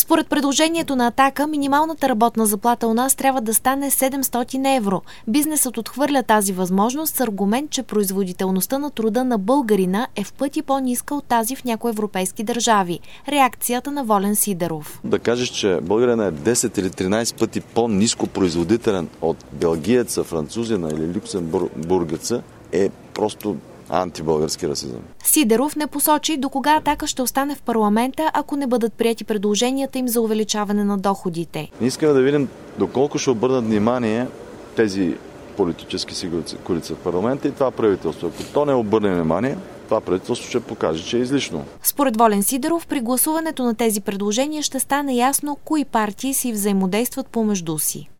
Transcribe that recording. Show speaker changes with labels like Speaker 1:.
Speaker 1: Според предложението на Атака, минималната работна заплата у нас трябва да стане 700 евро. Бизнесът отхвърля тази възможност с аргумент, че производителността на труда на българина е в пъти по-ниска от тази в някои европейски държави. Реакцията на Волен Сидеров.
Speaker 2: Да кажеш, че българина е 10 или 13 пъти по-ниско производителен от белгиеца, французина или люксембургеца е просто антибългарски расизъм.
Speaker 1: Сидеров не посочи до кога Атака ще остане в парламента, ако не бъдат приети предложенията им за увеличаване на доходите.
Speaker 2: Ние искаме да видим доколко ще обърнат внимание тези политически сили в парламента и това правителство. Ако то не обърне внимание, това правителство ще покаже, че е излишно.
Speaker 1: Според Волен Сидеров, при гласуването на тези предложения ще стане ясно кои партии си взаимодействат помежду си.